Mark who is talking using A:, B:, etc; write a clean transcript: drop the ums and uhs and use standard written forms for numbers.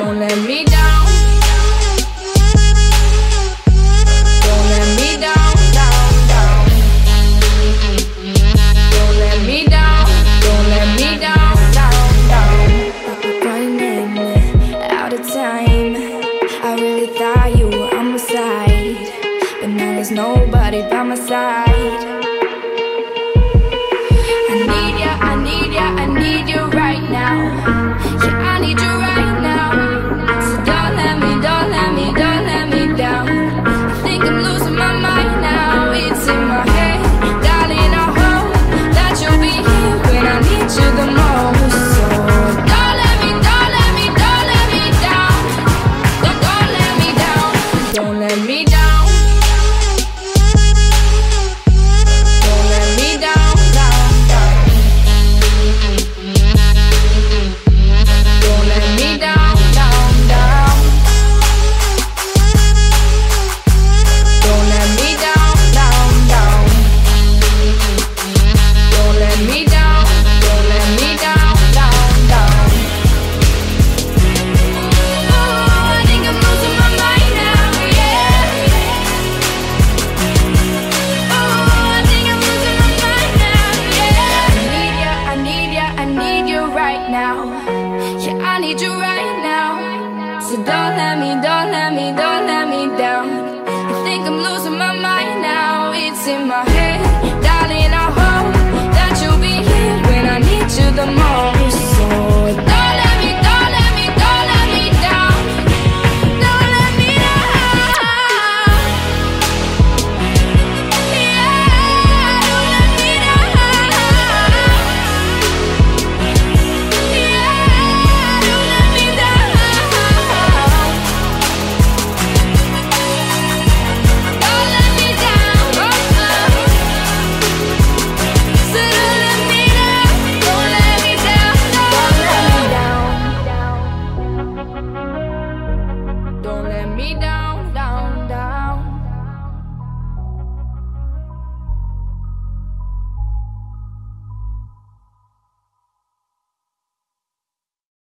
A: Don't let me down. Don't let me down, down, down. Don't let me down. Don't let me down, down, down. Running out of time. I really thought you were on my side, but now there's nobody by my side. I need ya, I need ya, I need you right now. Yeah, I need you right now. So don't let me, don't let me, don't let me down. I think I'm losing my mind now. It's in my head, darling, I hope that you'll be here when I need you the most. So don't let me, don't let me, don't let me down. Don't let me down. Don't let me down. Don't let me down, down, down. Don't let me down, down, down. Don't let me down, down, down. Don't let me down, don't let me down, down, down. Oh, I think I'm losing my mind now, yeah. Oh, I think I'm losing my mind now, yeah. I need ya, I need ya, I need you right now. Yeah, I need you right now. So don't let me, don't let me, don't let me down. I think I'm losing